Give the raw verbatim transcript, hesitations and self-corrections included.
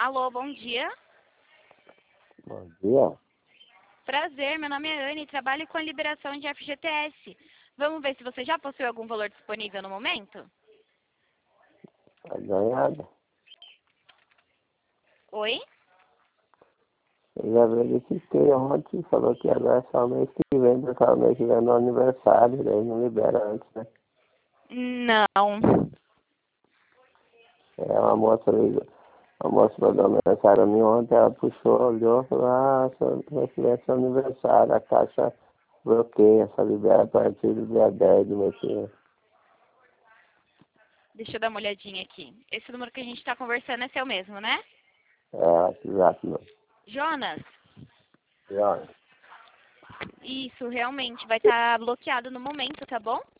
Alô, bom dia. Bom dia. Prazer, meu nome é Anne e trabalho com a liberação de F G T S. Vamos ver se você já possui algum valor disponível no momento? Tá ganhada. Oi? Eu já verifiquei ontem, falou que agora é só mês que vem, porque o mês que vem é no aniversário, daí não libera antes, né? Não. É, uma moça ligou, uma moça mandou uma mensagem a mim ontem, ela puxou, olhou e falou, ah, mês que vem é seu aniversário, a Caixa bloqueia, só libera a partir do dia dez do mês que vem. Deixa eu dar uma olhadinha aqui. Esse número que a gente está conversando é seu mesmo, né? É, exato, não. Jonas? E olha, Isso, realmente vai estar bloqueado no momento, tá bom?